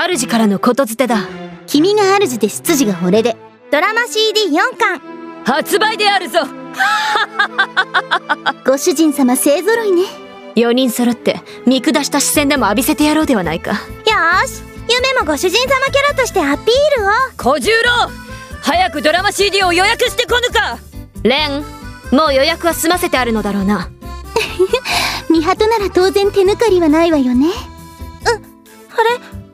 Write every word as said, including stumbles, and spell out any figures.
主からのことづてだ。 君が主で執事が俺で、ドラマ シーディーよん 巻発売であるぞ。 ご主人様勢ぞろいね。 よにん揃って見下した視線でも浴びせてやろうではないか。 よーし、夢もご主人様キャラとしてアピールを。 小十郎、早くドラマ シーディー を予約してこぬか。レン、もう予約は済ませてあるのだろうな。 ミハトなら当然手抜かりはないわよね。う、あれ